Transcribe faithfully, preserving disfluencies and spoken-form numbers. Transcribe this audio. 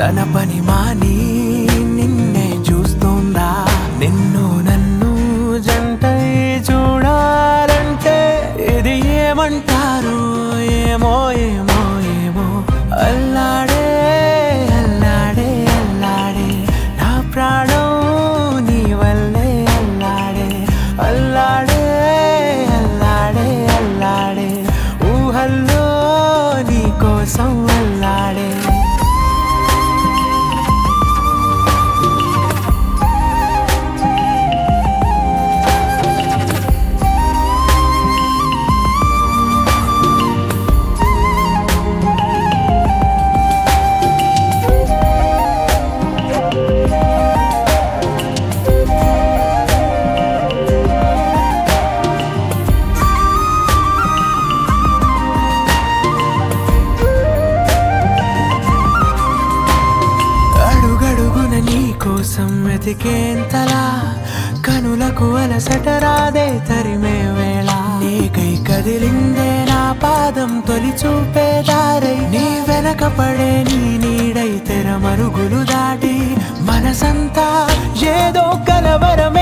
తన పని మాని నిన్నే చూస్తోందా నిన్ను నన్ను జంటై చూడాలంటే ఇది ఏమంటారు ఏమో ఏమో ఏమో అల్లాడే అల్లాడే అల్లాడే నా ప్రాణం నీ వల్లే అల్లాడే అల్లాడే అల్లాడే అల్లాడే ఊహల్లో నీ కోసం అల్లాడే కోసం వెతికేంతలా కనులకు అలసట రాదే తరిమే వేళ నీకై కదిలిందే నా పాదం తొలి చూపే దారై నీ వెనక పడే నీ నీడై తెర మరుగులు దాటి మనసంతా ఏదో కలవరమే